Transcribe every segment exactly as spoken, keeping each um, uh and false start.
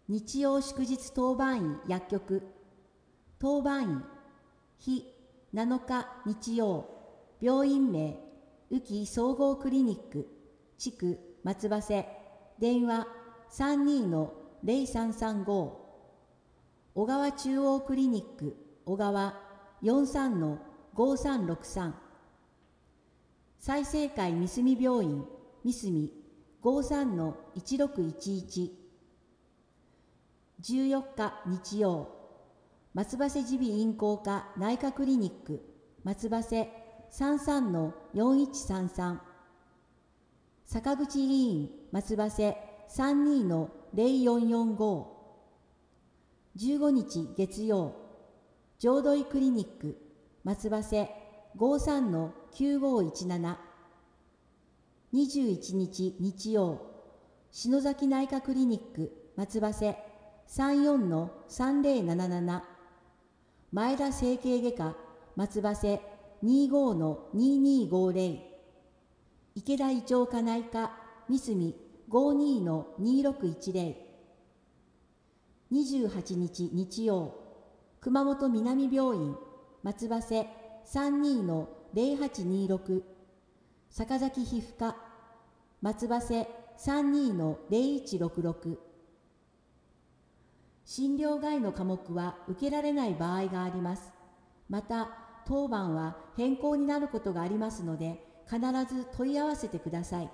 日曜祝日当番医薬局当番医日なのか日曜病院名宇木総合クリニック地区松葉瀬電話 さんにーのゼロさんさんご 小川中央クリニック小川 よんさんのごさんろくさん 済生会三隅病院三隅 ごさんのいちろくいちいちじゅうよっか日曜松葉瀬耳鼻咽喉科内科クリニック松葉瀬 さんさんのよんいちさんさん 坂口医院松葉瀬 さんにーのゼロよんよんご じゅうごにち月曜浄土井クリニック松葉瀬 ごさんのきゅうごいちなな にじゅういちにち日曜篠崎内科クリニック松葉瀬 さんよんのさんぜろなななな 前田整形外科松葉瀬 にじゅうごのににごゼロ 池田胃腸科内科三隅 ごにーのにろくいちゼロ にじゅうはちにち日曜熊本南病院松葉瀬 さんにーのゼロはちにろく 坂崎皮膚科松葉瀬 さんにーのゼロいちろくろく 診療外の科目は受けられない場合があります。また当番は変更になることがありますので必ず問い合わせてください。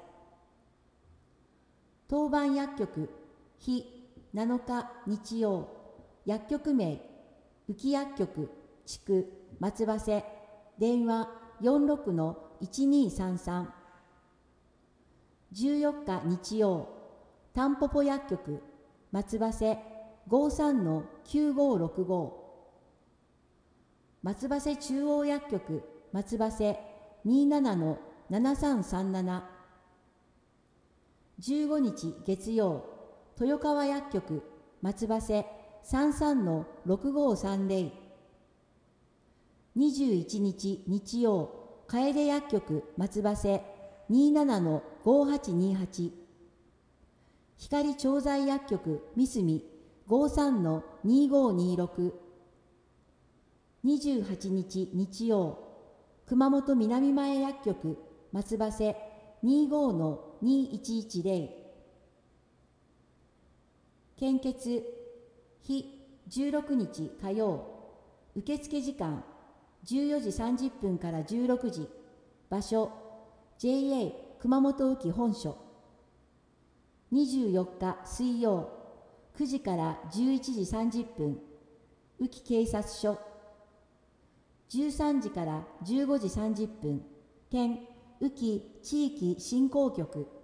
当番薬局日なのか日曜薬局名宇木薬局地区松葉瀬電話 よんろくのいちにさんさん じゅうよっか日曜たんぽぽ薬局松葉瀬 ごさんのきゅうごろくご 松葉瀬中央薬局松葉瀬 にじゅうななのななさんさんなな じゅうごにち月曜豊川薬局松葉瀬 さんさんのろくごさんゼロ にじゅういちにち日曜楓薬局松葉瀬 にじゅうななのごはちにはち 光調剤薬局三隅 ごさんのにごにろく にじゅうはちにち日曜熊本南前薬局松葉瀬 にじゅうごのにいちいちゼロ 献血日じゅうろくにち火曜受付時間じゅうよじさんじゅっぷんからじゅうろくじ場所 ジェイエー 熊本宇木本所にじゅうよっか水曜くじからじゅういちじさんじゅっぷん宇木警察署じゅうさんじからじゅうごじさんじゅっぷん県宇木地域振興局